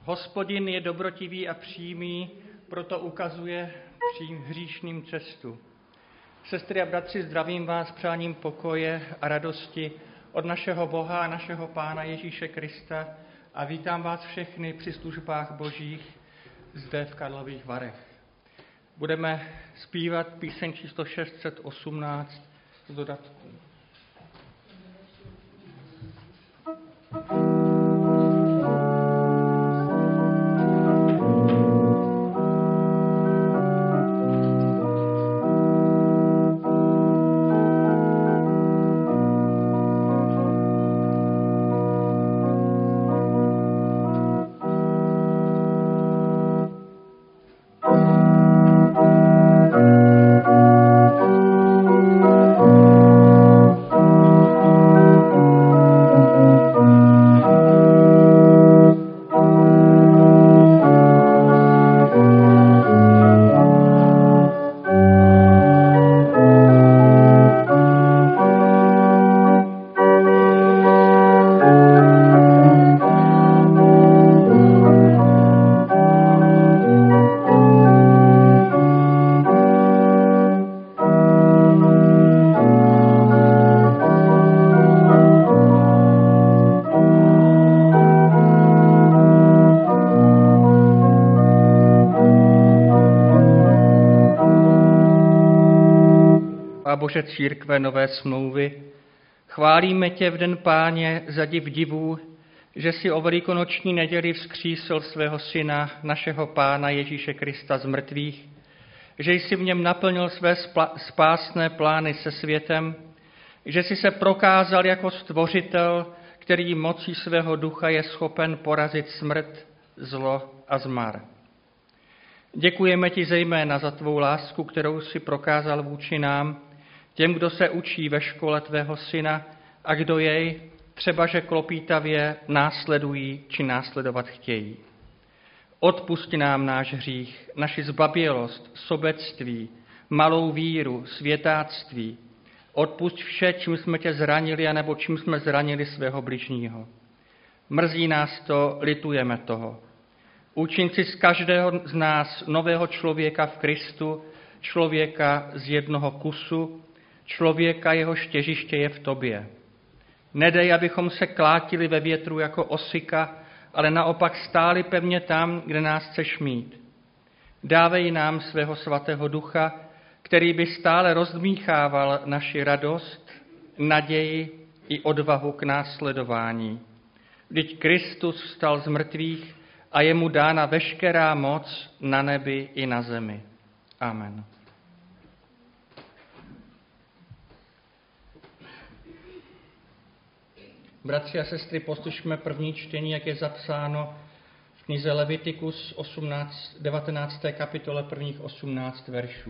Hospodin je dobrotivý a přímý, proto ukazuje hříšným cestu. Sestry a bratři, zdravím vás přáním pokoje a radosti od našeho Boha a našeho Pána Ježíše Krista a vítám vás všechny při službách božích zde v Karlových Varech. Budeme zpívat píseň číslo 618 z dodatku. Bože církve nové smlouvy, chválíme tě v den Páně za div divů, že si o velikonoční neděli vzkřísil svého syna, našeho Pána Ježíše Krista z mrtvých, že jsi v něm naplnil své spásné plány se světem, že jsi se prokázal jako stvořitel, který mocí svého ducha je schopen porazit smrt, zlo a zmar. Děkujeme ti zejména za tvou lásku, kterou jsi prokázal vůči nám, těm, kdo se učí ve škole tvého syna a kdo jej, třebaže klopítavě, následují či následovat chtějí. Odpusť nám náš hřích, naši zbabělost, sobectví, malou víru, světáctví. Odpusť vše, čím jsme tě zranili, anebo čím jsme zranili svého bližního. Mrzí nás to, litujeme toho. Učin si z každého z nás nového člověka v Kristu, člověka z jednoho kusu, člověka, jehož těžiště je v tobě. Nedej, abychom se klátili ve větru jako osika, ale naopak stáli pevně tam, kde nás chceš mít. Dávej nám svého svatého ducha, který by stále rozdmíchával naši radost, naději i odvahu k následování. Vždyť Kristus vstal z mrtvých a je mu dána veškerá moc na nebi i na zemi. Amen. Bratři a sestry, poslyšme první čtení, jak je zapsáno v knize Levitikus 19. kapitole prvních 18 veršů.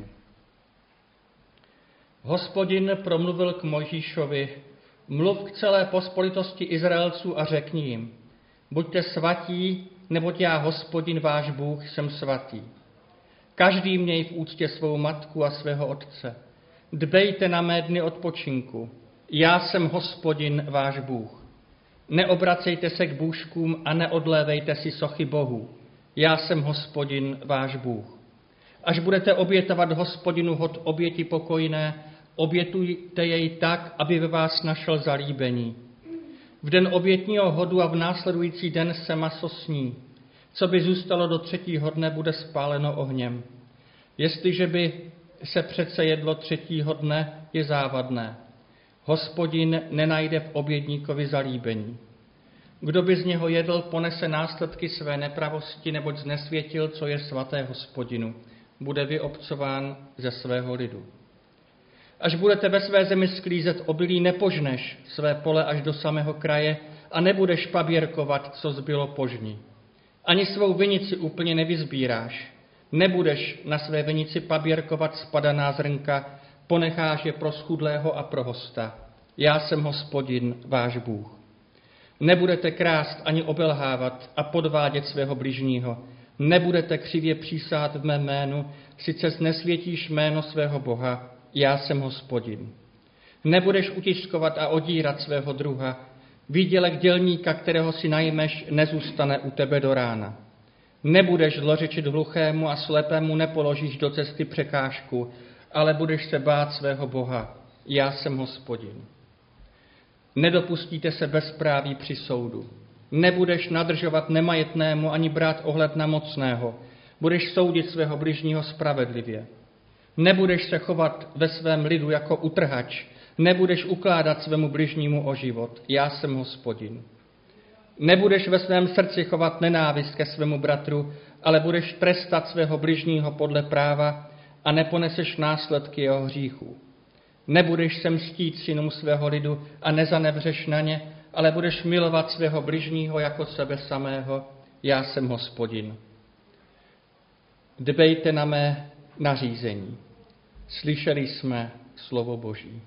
Hospodin promluvil k Mojžíšovi, mluv k celé pospolitosti Izraelců a řekni jim, buďte svatí, neboť já, Hospodin váš Bůh, jsem svatý. Každý měj v úctě svou matku a svého otce. Dbejte na mé dny odpočinku. Já jsem Hospodin váš Bůh. Neobracejte se k bůžkům a neodlévejte si sochy bohů. Já jsem Hospodin váš Bůh. Až budete obětovat Hospodinu hod oběti pokojné, obětujte jej tak, aby ve vás našel zalíbení. V den obětního hodu a v následující den se maso sní. Co by zůstalo do 3. dne, bude spáleno ohněm. Jestliže by se přece jedlo 3. dne, je závadné. Hospodin nenajde v obědníkovi zalíbení. Kdo by z něho jedl, ponese následky své nepravosti, neboť znesvětil, co je svaté Hospodinu. Bude vyobcován ze svého lidu. Až budete ve své zemi sklízet obilí, nepožneš své pole až do samého kraje a nebudeš paběrkovat, co zbylo požní. Ani svou vinici úplně nevyzbíráš. Nebudeš na své vinici paběrkovat spadaná zrnka, ponecháš je pro schudlého a pro hosta. Já jsem Hospodin, váš Bůh. Nebudete krást ani obelhávat a podvádět svého bližního. Nebudete křivě přísát v mém jménu, sice znesvětíš jméno svého Boha. Já jsem Hospodin. Nebudeš utiškovat a odírat svého druha. Výdělek dělníka, kterého si najmeš, nezůstane u tebe do rána. Nebudeš zlořečit hluchému a slepému nepoložíš do cesty překážku, ale budeš se bát svého Boha. Já jsem Hospodin. Nedopustíte se bezpráví při soudu. Nebudeš nadržovat nemajetnému ani brát ohled na mocného. Budeš soudit svého bližního spravedlivě. Nebudeš se chovat ve svém lidu jako utrhač. Nebudeš ukládat svému bližnímu o život. Já jsem Hospodin. Nebudeš ve svém srdci chovat nenávist ke svému bratru, ale budeš trestat svého bližního podle práva a neponeseš následky jeho hříchů. Nebudeš se mstít synům svého lidu a nezanevřeš na ně, ale budeš milovat svého bližního jako sebe samého. Já jsem Hospodin. Dbejte na mé nařízení. Slyšeli jsme slovo Boží.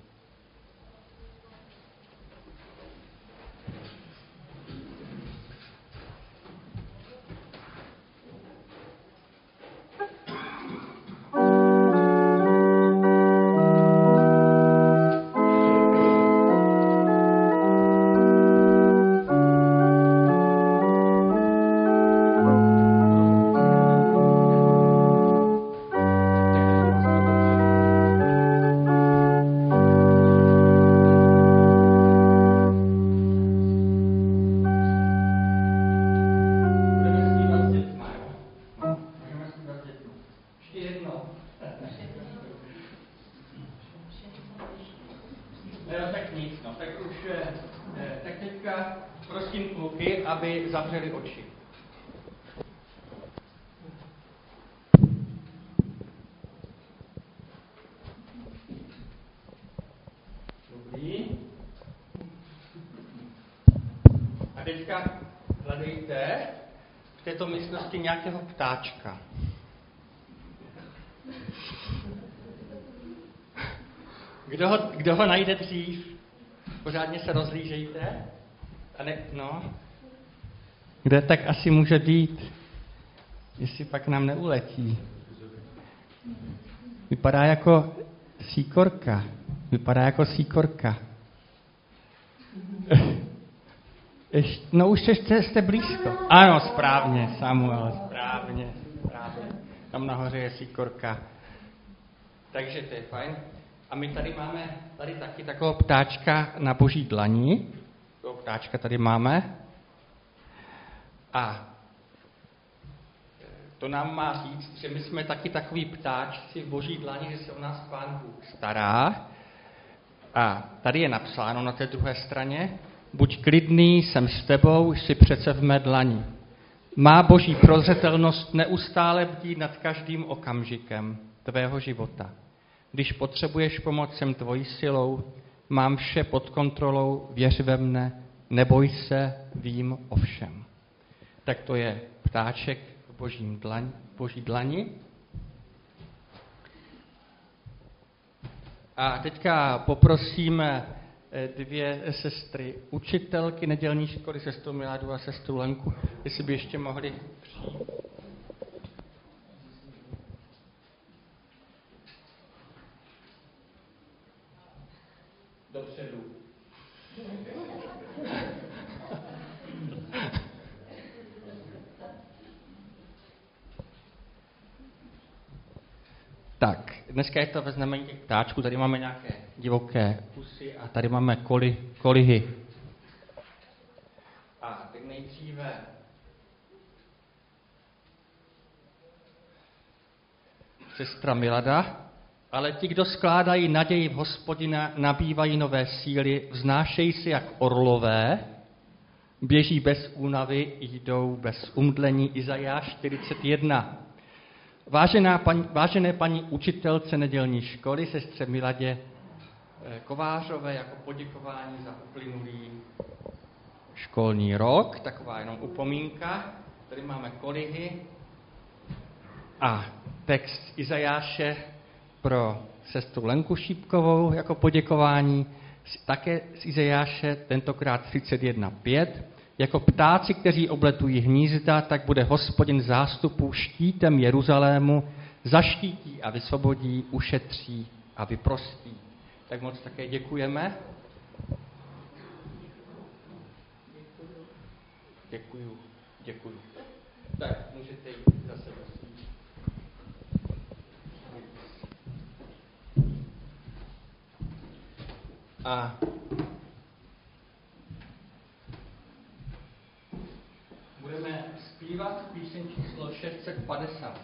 Tak teďka prosím kluky, aby zavřeli oči. Dobrý. A teďka hledejte v této místnosti nějakého ptáčka. Kdo ho najde dřív? Pořádně se rozhlížejte. A kde tak asi může být, jestli pak nám neuletí. Vypadá jako síkorka. Už jste blízko. Ano, správně, Samuel, správně. Tam nahoře je síkorka. Takže to je fajn. A my tady máme taky takového ptáčka na boží dlani. Toho ptáčka tady máme. A to nám má říct, že my jsme taky takový ptáčci v boží dlani, že se o nás Pán Bůh stará. A tady je napsáno na té druhé straně: buď klidný, jsem s tebou, jsi přece v mé dlani. Má boží prozřetelnost neustále bdí nad každým okamžikem tvého života. Když potřebuješ pomoc, jsem tvojí silou, mám vše pod kontrolou, věř ve mne, neboj se, vím o všem. Tak to je ptáček v boží dlani. A teďka poprosíme dvě sestry učitelky nedělní školy, sestru Miládu a sestru Lenku, jestli by ještě mohli přijít. Dopředu. Tak, dneska je to ve znamení těch ptáčků, tady máme nějaké divoké kusy a tady máme kolihy. A teď nejdříve sestra Milada. Ale ti, kdo skládají naději v Hospodina, nabývají nové síly, vznášejí se jak orlové, běží bez únavy, jdou bez umdlení. Izajáš 41. Vážené paní učitelce nedělní školy, sestře Miladě Kovářové, jako poděkování za uplynulý školní rok, taková jenom upomínka. Tady máme kolihy a text Izajáše pro sestru Lenku Šípkovou jako poděkování, také z Izajáše, tentokrát 31.5. Jako ptáci, kteří obletují hnízda, tak bude Hospodin zástupů štítem Jeruzalému, zaštítí a vysvobodí, ušetří a vyprostí. Tak moc také děkujeme. Děkuju. Tak, můžete jít zase do svých. A budeme zpívat píseň číslo 650.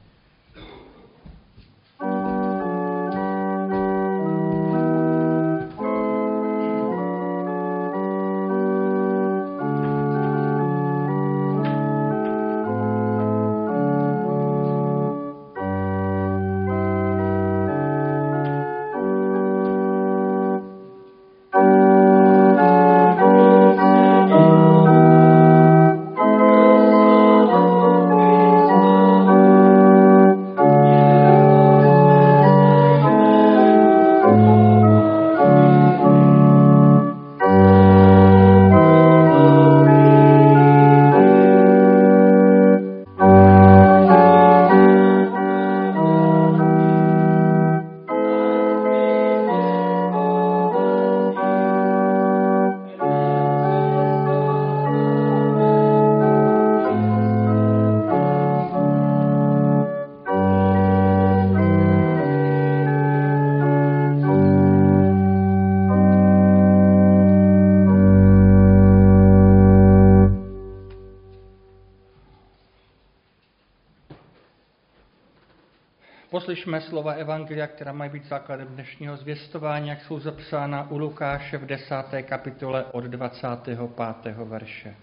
Poslyšme slova Evangelia, která mají být základem dnešního zvěstování, jak jsou zapsána u Lukáše v 10. kapitole od 25. verše.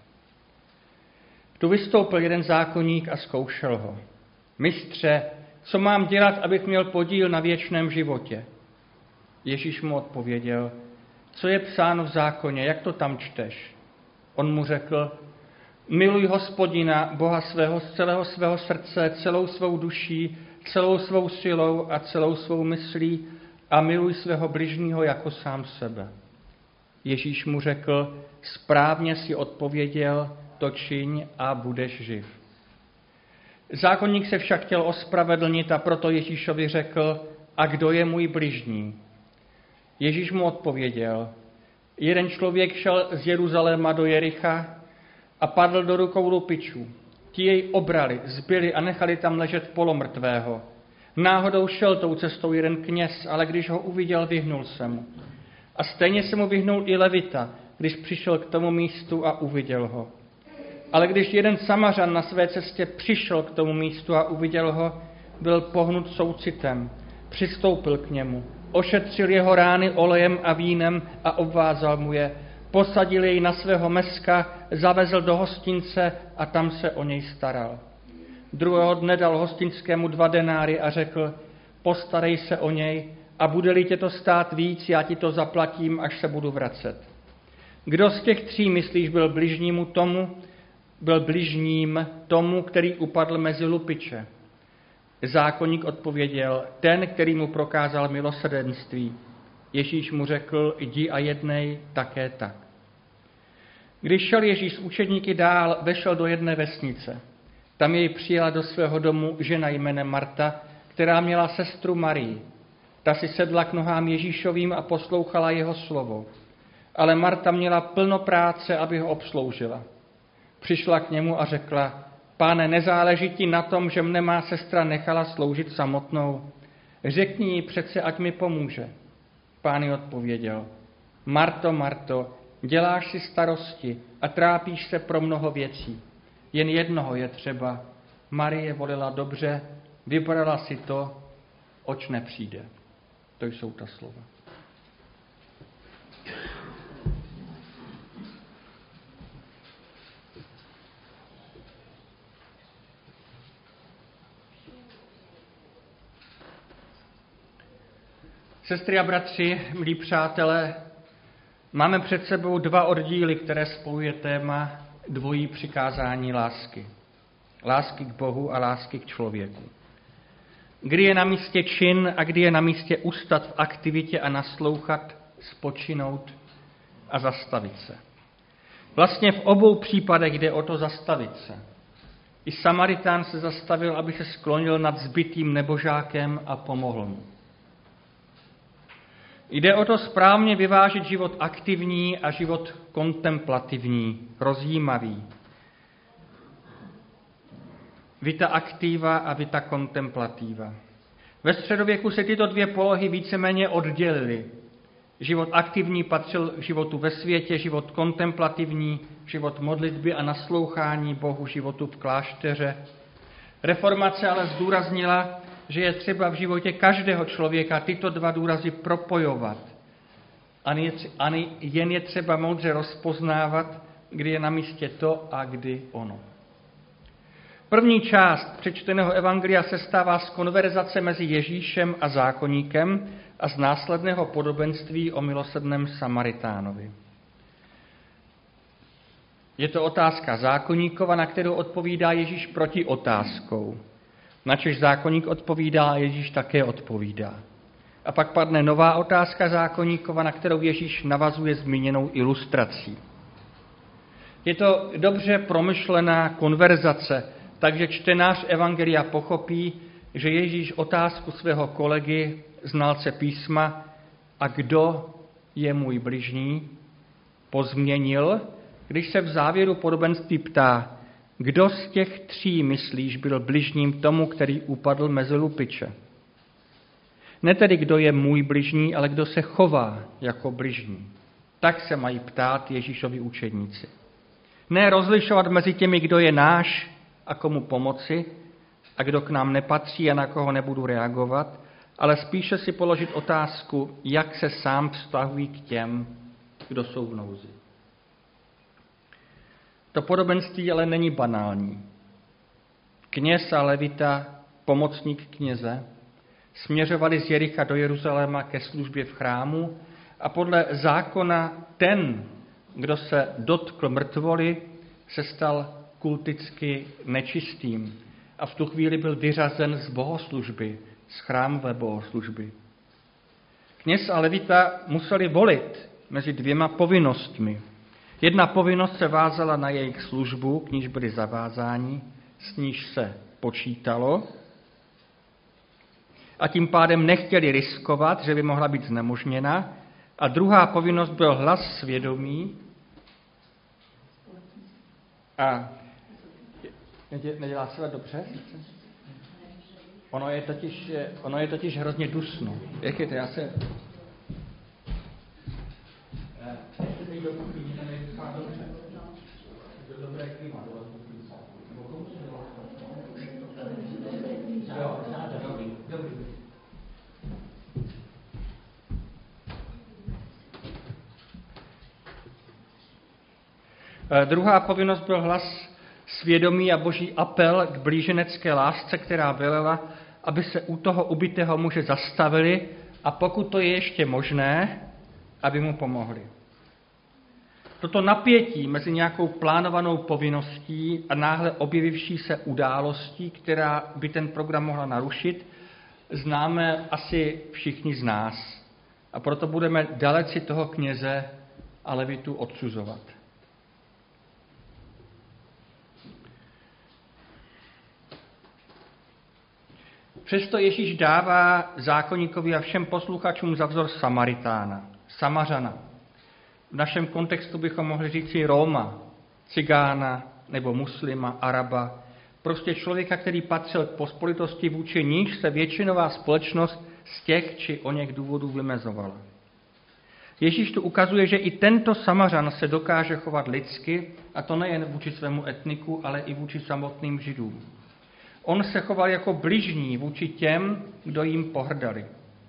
Tu vystoupil jeden zákonník a zkoušel ho. Mistře, co mám dělat, abych měl podíl na věčném životě? Ježíš mu odpověděl, co je psáno v zákoně, jak to tam čteš? On mu řekl, miluj Hospodina, Boha svého, z celého svého srdce, celou svou duší, celou svou silou a celou svou myslí a miluj svého bližního jako sám sebe. Ježíš mu řekl, správně si odpověděl, to čiň a budeš živ. Zákonník se však chtěl ospravedlnit a proto Ježíšovi řekl, a kdo je můj bližní? Ježíš mu odpověděl, jeden člověk šel z Jeruzaléma do Jericha a padl do rukou lupičů. Ti jej obrali, zbili a nechali tam ležet polomrtvého. Náhodou šel tou cestou jeden kněz, ale když ho uviděl, vyhnul se mu. A stejně se mu vyhnul i levita, když přišel k tomu místu a uviděl ho. Ale když jeden Samařan na své cestě přišel k tomu místu a uviděl ho, byl pohnut soucitem, přistoupil k němu, ošetřil jeho rány olejem a vínem a obvázal mu je, posadil jej na svého meska, zavezl do hostince a tam se o něj staral. Druhého dne dal hostinskému 2 denáry a řekl, postarej se o něj a bude-li tě to stát víc, já ti to zaplatím, až se budu vracet. Kdo z těch 3, myslíš, byl bližním tomu, který upadl mezi lupiče? Zákonník odpověděl, ten, který mu prokázal milosrdenství. Ježíš mu řekl, jdi a jednej také tak. Když šel Ježíš s učedníky dál, vešel do jedné vesnice. Tam jej přijela do svého domu žena jménem Marta, která měla sestru Marii. Ta si sedla k nohám Ježíšovým a poslouchala jeho slovo. Ale Marta měla plno práce, aby ho obsloužila. Přišla k němu a řekla, Pane, nezáleží ti na tom, že mne má sestra nechala sloužit samotnou? Řekni jí přece, ať mi pomůže. Pán jí odpověděl, Marto, Marto, děláš si starosti a trápíš se pro mnoho věcí. Jen jednoho je třeba. Marie volila dobře, vybrala si to, oč nepřijde. To jsou ta slova. Sestry a bratři, milí přátelé, máme před sebou 2 oddíly, které spojuje téma dvojí přikázání lásky. Lásky k Bohu a lásky k člověku. Kdy je na místě čin a kdy je na místě ustat v aktivitě a naslouchat, spočinout a zastavit se. Vlastně v obou případech jde o to zastavit se. I Samaritán se zastavil, aby se sklonil nad zbitým nebožákem a pomohl mu. Jde o to správně vyvážit život aktivní a život kontemplativní, rozjímavý. vita activa a vita contemplativa. Ve středověku se tyto dvě polohy víceméně oddělily. Život aktivní patřil k životu ve světě, život kontemplativní, život modlitby a naslouchání Bohu, životu v klášteře. Reformace ale zdůraznila, že je třeba v životě každého člověka tyto dva důrazy propojovat. A jen je třeba moudře rozpoznávat, kdy je na místě to a kdy ono. První část přečteného evangelia sestává z konverzace mezi Ježíšem a zákonníkem a z následného podobenství o milosrdném Samaritánovi. Je to otázka zákonníkova, na kterou odpovídá Ježíš proti otázkou. Načež zákonník odpovídá a Ježíš také odpovídá. A pak padne nová otázka zákonníkova, na kterou Ježíš navazuje zmíněnou ilustrací. Je to dobře promyšlená konverzace, takže čtenář evangelia pochopí, že Ježíš otázku svého kolegy, znalce písma, a kdo je můj bližní, pozměnil, když se v závěru podobenství ptá, kdo z těch tří, myslíš, byl bližním tomu, který upadl mezi lupiče. Ne tedy, kdo je můj bližní, ale kdo se chová jako bližní. Tak se mají ptát Ježíšovi učedníci. Ne rozlišovat mezi těmi, kdo je náš a komu pomoci, a kdo k nám nepatří a na koho nebudu reagovat, ale spíše si položit otázku, jak se sám vztahují k těm, kdo jsou v nouzi. To podobenství ale není banální. Kněz a levita, pomocník kněze, směřovali z Jericha do Jeruzaléma ke službě v chrámu a podle zákona ten, kdo se dotkl mrtvoly, se stal kulticky nečistým a v tu chvíli byl vyřazen z bohoslužby, z chrámové bohoslužby. Kněz a levita museli volit mezi dvěma povinnostmi. Jedna povinnost se vázala na jejich službu, k níž byli zavázáni, s níž se počítalo, a tím pádem nechtěli riskovat, že by mohla být znemožněna. A druhá povinnost byl hlas svědomí. A nedělá se dobře? Ono je totiž hrozně dusno. Jak je to? Já se... Dobré klima. Druhá povinnost byl hlas svědomí a boží apel k blíženecké lásce, která velela, aby se u toho ubitého muže zastavili a pokud to je ještě možné, aby mu pomohli. Toto napětí mezi nějakou plánovanou povinností a náhle objevivší se událostí, která by ten program mohla narušit, známe asi všichni z nás. A proto budeme daleci toho kněze a levitu odsuzovat. Přesto Ježíš dává zákonníkovi a všem posluchačům za vzor Samaritána, Samařana. V našem kontextu bychom mohli říci Róma, cigána nebo muslima, Araba, prostě člověka, který patřil k pospolitosti, vůči níž se většinová společnost z těch či oněch důvodů vymezovala. Ježíš tu ukazuje, že i tento Samařan se dokáže chovat lidsky, a to nejen vůči svému etniku, ale i vůči samotným Židům. On se choval jako bližní vůči těm, kdo jim pohrdali.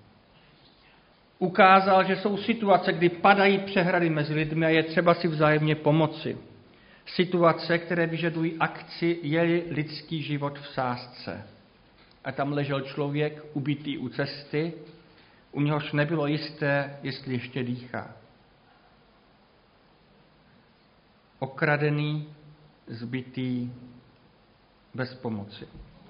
Ukázal, že jsou situace, kdy padají přehrady mezi lidmi a je třeba si vzájemně pomoci. Situace, které vyžadují akci, je lidský život v sázce. A tam ležel člověk ubitý u cesty, u něhož nebylo jisté, jestli ještě dýchá. Okradený, zbitý, bez pomoci.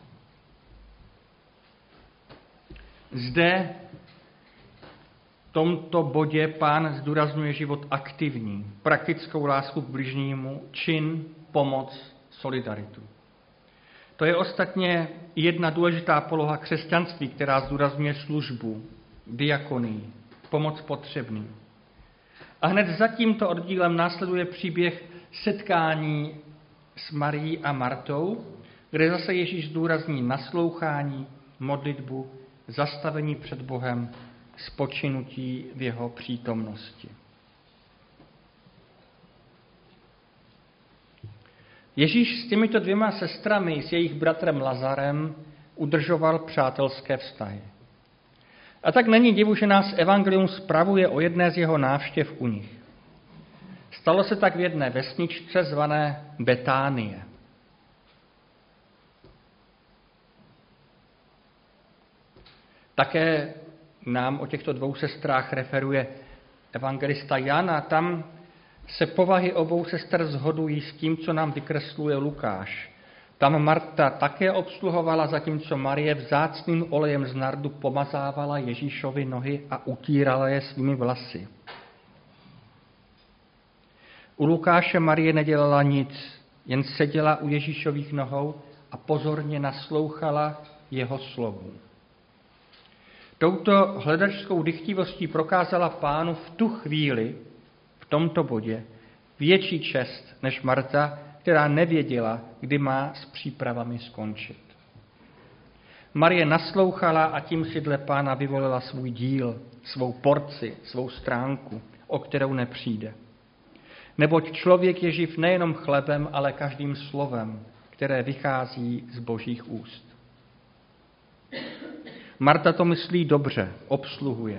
Zde v tomto bodě Pán zdůrazňuje život aktivní, praktickou lásku k bližnímu, čin, pomoc, solidaritu. To je ostatně jedna důležitá poloha křesťanství, která zdůrazňuje službu, diakonii, pomoc potřebným. A hned za tímto oddílem následuje příběh setkání s Marií a Martou, kde zase Ježíš zdůrazní naslouchání, modlitbu, zastavení před Bohem, spočinutí v jeho přítomnosti. Ježíš s těmito dvěma sestrami, s jejich bratrem Lazarem, udržoval přátelské vztahy. A tak není divu, že nás evangelium zpravuje o jedné z jeho návštěv u nich. Stalo se tak v jedné vesničce zvané Betánie. Také nám o těchto dvou sestrách referuje evangelista Jan a tam se povahy obou sester shodují s tím, co nám vykresluje Lukáš. Tam Marta také obsluhovala, zatímco Marie vzácným olejem z nardu pomazávala Ježíšovi nohy a utírala je svými vlasy. U Lukáše Marie nedělala nic, jen seděla u Ježíšových nohou a pozorně naslouchala jeho slovům. Touto hledačskou dychtivostí prokázala Pánu v tu chvíli, v tomto bodě, větší čest než Marta, která nevěděla, kdy má s přípravami skončit. Marie naslouchala a tím si dle Pána vyvolila svůj díl, svou porci, svou stránku, o kterou nepřijde. Neboť člověk je živ nejenom chlebem, ale každým slovem, které vychází z Božích úst. Marta to myslí dobře, obsluhuje.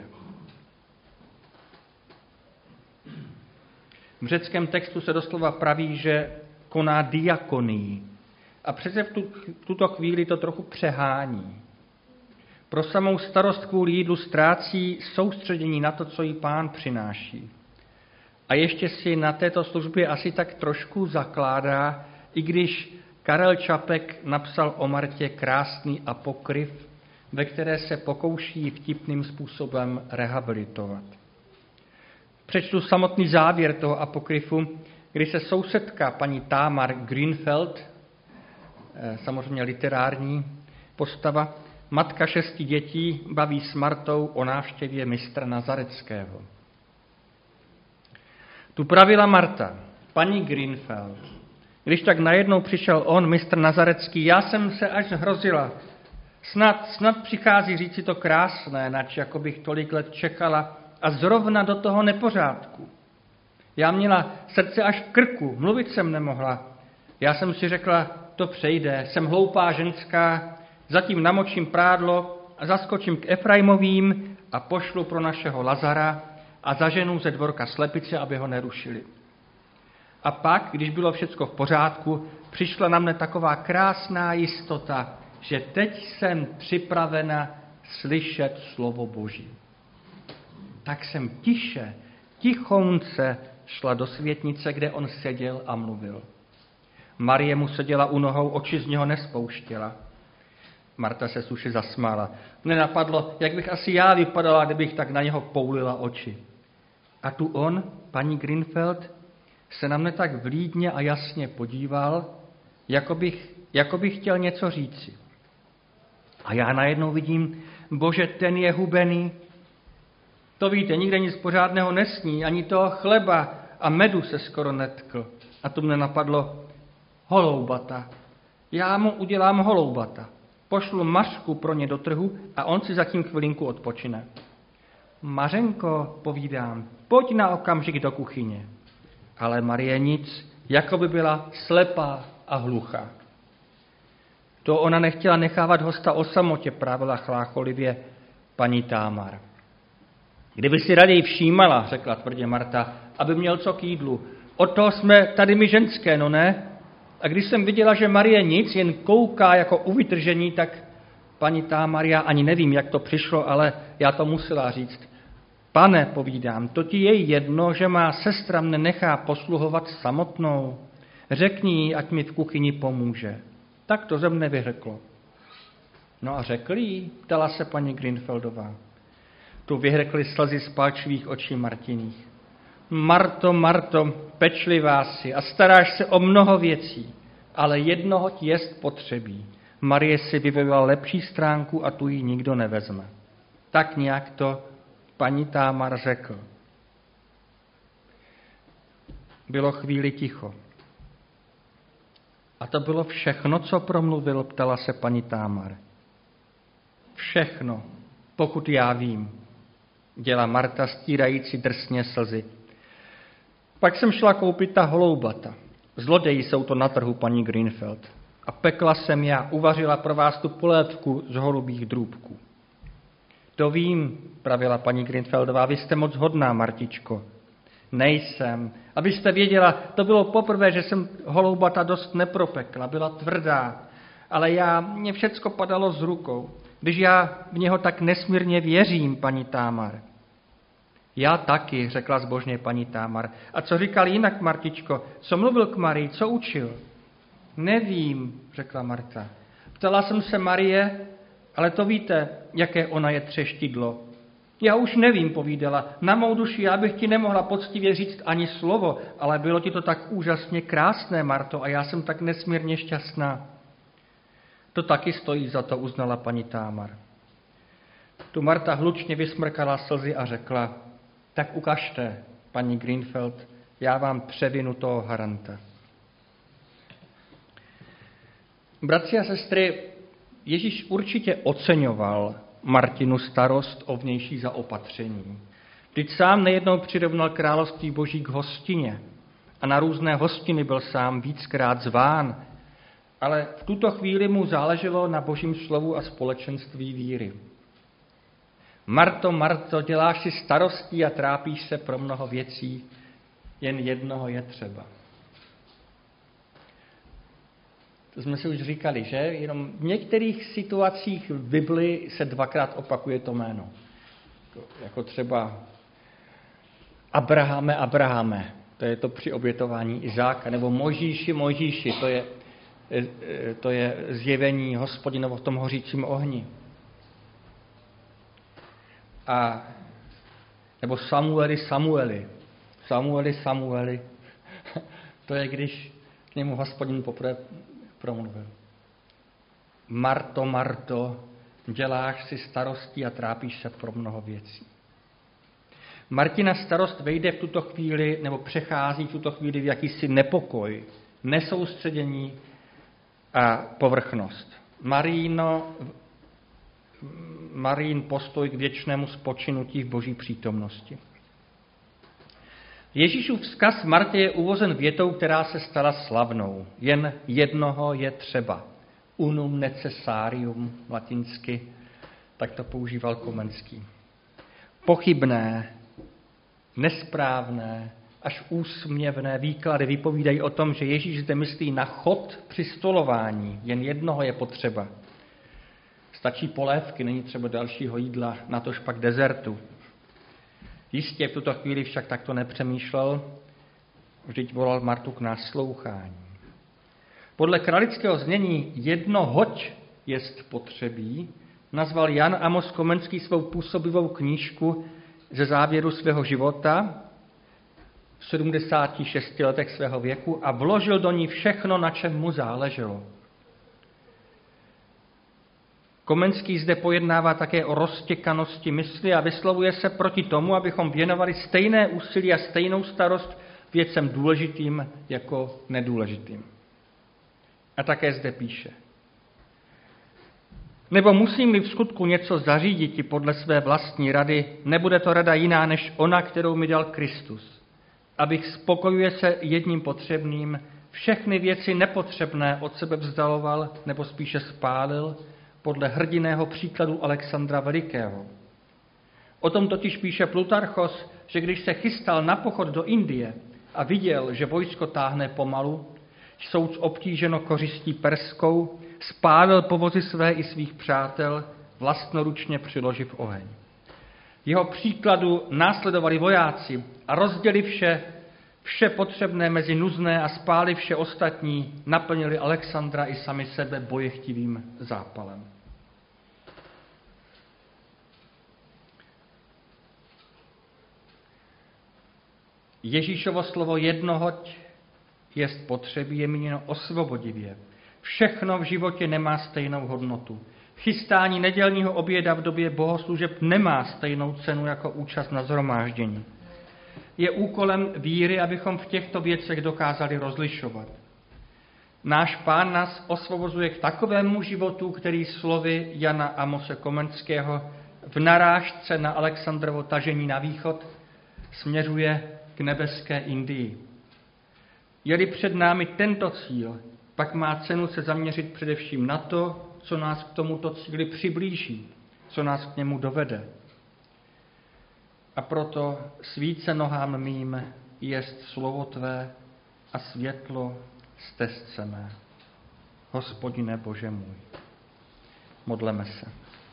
V řeckém textu se doslova praví, že koná diakonii. A přece v tuto chvíli to trochu přehání. Pro samou starost kvůli jídlu ztrácí soustředění na to, co jí Pán přináší. A ještě si na této službě asi tak trošku zakládá, i když Karel Čapek napsal o Martě krásný apokryf, ve které se pokouší vtipným způsobem rehabilitovat. Přečtu samotný závěr toho apokryfu, kdy se sousedka paní Tamar Grünfeld, samozřejmě literární postava, matka 6 dětí, baví s Martou o návštěvě mistra Nazareckého. Tu pravila Marta, paní Grünfeld. Když tak najednou přišel on, mistr Nazarecký, já jsem se až zhrozila. Snad přichází říci to krásné, nač jako bych tolik let čekala a zrovna do toho nepořádku. Já měla srdce až v krku, mluvit jsem nemohla. Já jsem si řekla, to přejde, jsem hloupá ženská, zatím namočím prádlo a zaskočím k Efraimovým a pošlu pro našeho Lazara a zaženu ze dvorka slepice, aby ho nerušili. A pak, když bylo všecko v pořádku, přišla na mne taková krásná jistota, že teď jsem připravena slyšet slovo Boží. Tak jsem tichounce šla do světnice, kde on seděl a mluvil. Marie mu seděla u nohou, oči z něho nespouštěla. Marta se suše zasmála. Mne napadlo, jak bych asi já vypadala, kdybych tak na něho poulila oči. A tu on, paní Grünfeld, se na mne tak vlídně a jasně podíval, jako bych chtěl něco říci. A já najednou vidím, Bože, ten je hubený. To víte, nikde nic pořádného nesní, ani toho chleba a medu se skoro netkl. A tu mne napadlo, holoubata. Já mu udělám holoubata. Pošlu Mařku pro ně do trhu a on si zatím chvilinku odpočine. Mařenko, povídám, pojď na okamžik do kuchyně. Ale Marie nic, jako by byla slepá a hluchá. To ona nechtěla nechávat hosta o samotě, pravila chlácholivě paní Támar. Kdyby si raději všímala, řekla tvrdě Marta, aby měl co k jídlu. Od toho jsme tady my ženské, no ne? A když jsem viděla, že Marie nic, jen kouká jako u vytržení, tak paní Támar, já ani nevím, jak to přišlo, ale já to musela říct. Pane, povídám, to ti je jedno, že má sestra mne nechá posluhovat samotnou. Řekni jí, ať mi v kuchyni pomůže. Tak to ze mne vyhrklo. No a řekl jí, ptala se paní Grünfeldová. Tu vyhrkly slzy z palčivých očí Martiných. Marto, Marto, pečlivá si a staráš se o mnoho věcí, ale jednoho ti jest potřebí. Marie si vyvolila lepší stránku a tu ji nikdo nevezme. Tak nějak to paní Támar řekl. Bylo chvíli ticho. A to bylo všechno, co promluvil, ptala se paní Támar. Všechno, pokud já vím, dělá Marta stírající drsně slzy. Pak jsem šla koupit ta holoubata. Zloději jsou to na trhu, paní Greenfeld. A pekla jsem já, uvařila pro vás tu polévku z holubích drůbků. To vím, pravila paní Greenfeldová, vy jste moc hodná, Martičko. Nejsem. Abyste věděla, to bylo poprvé, že jsem holoubata dost nepropekla, byla tvrdá, ale mně všecko padalo z rukou, když já v něho tak nesmírně věřím, paní Támar. Já taky, řekla zbožně paní Támar. A co říkal jinak, Martičko? Co mluvil k Marii? Co učil? Nevím, řekla Marta. Ptala jsem se Marie, ale to víte, jaké ona je třeštidlo. Já už nevím, povídala. Na mou duši já bych ti nemohla poctivě říct ani slovo, ale bylo ti to tak úžasně krásné, Marto, a já jsem tak nesmírně šťastná. To taky stojí za to, uznala paní Támar. Tu Marta hlučně vysmrkala slzy a řekla, tak ukažte, paní Greenfeld, já vám převinu toho haranta. Bratři a sestry, Ježíš určitě oceňoval Martinu starost o vnější zaopatření. Vždyť sám nejednou přirovnal království Boží k hostině a na různé hostiny byl sám víckrát zván, ale v tuto chvíli mu záleželo na Božím slovu a společenství víry. Marto, Marto, děláš si starostí a trápíš se pro mnoho věcí, jen jednoho je třeba. To jsme si už říkali, že? Jenom v některých situacích v Bibli se dvakrát opakuje to jméno. Jako třeba Abrahame, Abrahame, to je to při obětování Izáka, nebo Mojžíši, Mojžíši, to je zjevení Hospodinovo v tom hořícím ohni. A nebo Samueli, Samueli, Samueli, Samueli, to je, když k němu Hospodin poprvé promluvil. Marto, Marto, děláš si starostí a trápíš se pro mnoho věcí. Martina starost vejde v tuto chvíli, nebo přechází v tuto chvíli v jakýsi nepokoj, nesoustředění a povrchnost. Marín postoj k věčnému spočinutí v Boží přítomnosti. Ježíšův vzkaz Martě je uvozen větou, která se stala slavnou. Jen jednoho je třeba. Unum necessarium latinsky, tak to používal Komenský. Pochybné, nesprávné, až úsměvné výklady vypovídají o tom, že Ježíš zde myslí na chod při stolování. Jen jednoho je potřeba. Stačí polévky, není třeba dalšího jídla, natož pak dezertu. Jistě v tuto chvíli však takto nepřemýšlel, vždyť volal Martu k naslouchání. Podle kralického znění jednohoť jest potřebí nazval Jan Amos Komenský svou působivou knížku ze závěru svého života v 76 letech svého věku a vložil do ní všechno, na čem mu záleželo. Komenský zde pojednává také o roztěkanosti mysli a vyslovuje se proti tomu, abychom věnovali stejné úsilí a stejnou starost věcem důležitým jako nedůležitým. A také zde píše. Nebo musím-li v skutku něco zaříditi podle své vlastní rady, nebude to rada jiná než ona, kterou mi dal Kristus. Abych spokojuje se jedním potřebným, všechny věci nepotřebné od sebe vzdaloval nebo spíše spálil, podle hrdinného příkladu Alexandra Velikého. O tom totiž píše Plutarchos, že když se chystal na pochod do Indie a viděl, že vojsko táhne pomalu, jsou obtíženo kořistí perskou, spálil povozy své i svých přátel, vlastnoručně přiloživ oheň. Jeho příkladu následovali vojáci a rozděli vše potřebné mezi nuzné a spáli vše ostatní, naplnili Alexandra i sami sebe bojechtivým zápalem. Ježíšovo slovo jednohoť jest potřebí je míněno osvobodivě. Všechno v životě nemá stejnou hodnotu. Chystání nedělního oběda v době bohoslužeb nemá stejnou cenu jako účast na shromáždění. Je úkolem víry, abychom v těchto věcech dokázali rozlišovat. Náš Pán nás osvobozuje k takovému životu, který slovy Jana Amose Komenského v narážce na Alexandrovo tažení na východ směřuje k nebeské Indii. Je-li před námi tento cíl, pak má cenu se zaměřit především na to, co nás k tomuto cíli přiblíží, co nás k němu dovede. A proto svíce nohám mým jest slovo tvé a světlo stezce mé. Hospodine Bože můj. Modleme se.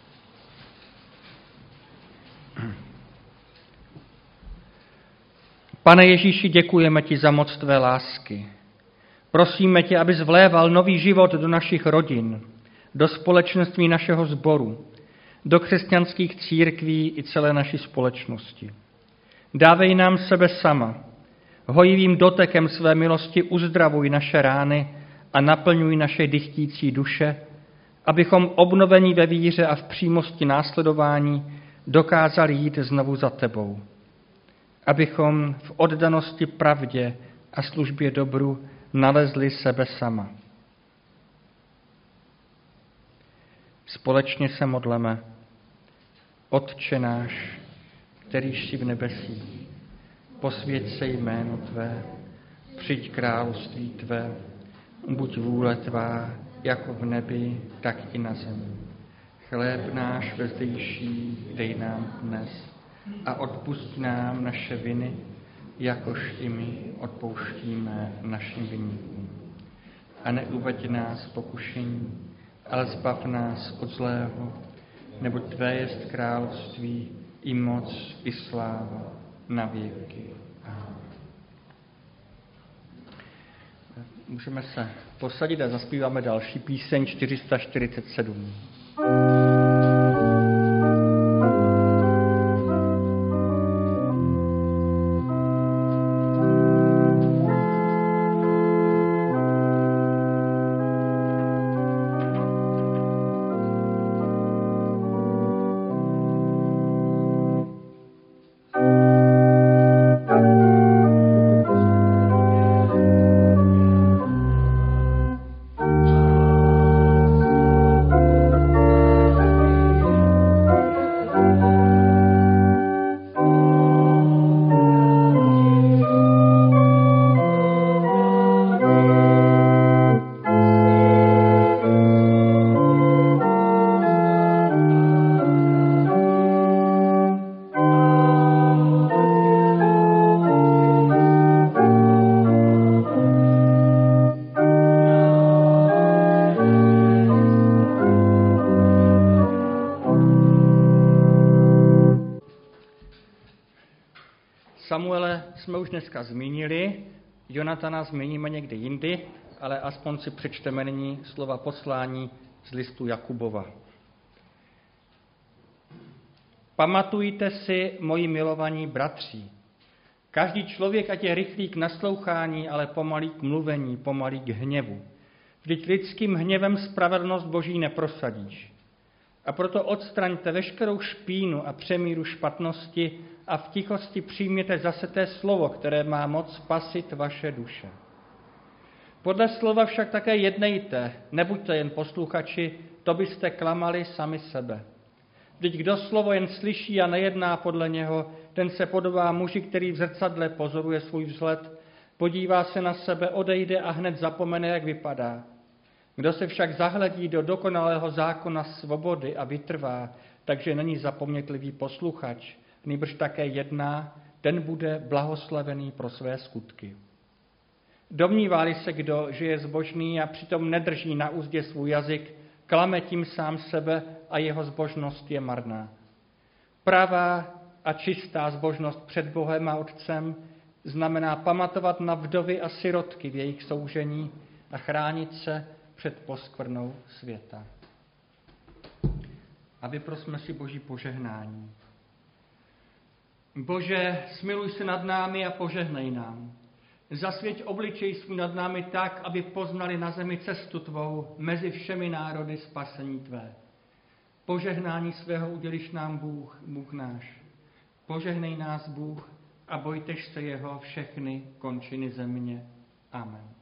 Pane Ježíši, děkujeme ti za moc tvé lásky. Prosíme tě, abys vléval nový život do našich rodin, do společenství našeho sboru, do křesťanských církví i celé naší společnosti. Dávej nám sebe sama, hojivým dotekem své milosti uzdravuj naše rány a naplňuj naše dychtící duše, abychom obnovení ve víře a v přímosti následování dokázali jít znovu za tebou. Abychom v oddanosti pravdě a službě dobru nalezli sebe sama. Společně se modleme. Otče náš, kterýž jsi v nebesích, posvěť se jméno tvé, přijď království tvé, buď vůle tvá, jako v nebi, tak i na zemi. Chléb náš vezdejší dej nám dnes a odpusť nám naše viny, jakož i my odpouštíme našim viníkům. A neuveď nás pokušení, ale zbav nás od zlého, neboť tvé jest království, i moc, i sláva, na věky. Amen. Můžeme se posadit a zaspíváme další píseň 447. Samuele jsme už dneska zmínili, Jonatana zmíníme někdy jindy, ale aspoň si přečteme nyní slova poslání z listu Jakubova. Pamatujte si, moji milovaní bratři, každý člověk, ať je rychlý k naslouchání, ale pomalý k mluvení, pomalý k hněvu. Vždyť lidským hněvem spravedlnost Boží neprosadíš. A proto odstraňte veškerou špínu a přemíru špatnosti a v tichosti přijměte zase té slovo, které má moc spasit vaše duše. Podle slova však také jednejte, nebuďte jen posluchači, to byste klamali sami sebe. Vždyť kdo slovo jen slyší a nejedná podle něho, ten se podobá muži, který v zrcadle pozoruje svůj vzhled, podívá se na sebe, odejde a hned zapomene, jak vypadá. Kdo se však zahledí do dokonalého zákona svobody a vytrvá, takže není zapomnětlivý posluchač, nýbrž také jedná, ten bude blahoslavený pro své skutky. Domnívá-li se kdo, že je zbožný a přitom nedrží na úzdě svůj jazyk, klame tím sám sebe a jeho zbožnost je marná. Pravá a čistá zbožnost před Bohem a Otcem znamená pamatovat na vdovy a sirotky v jejich soužení a chránit se před poskvrnou světa. A vyprosme si Boží požehnání. Bože, smiluj se nad námi a požehnej nám. Zasvěť obličej svůj nad námi tak, aby poznali na zemi cestu tvou mezi všemi národy spasení tvé. Požehnání svého uděliš nám Bůh náš. Požehnej nás Bůh a bojtež se jeho všechny končiny země. Amen.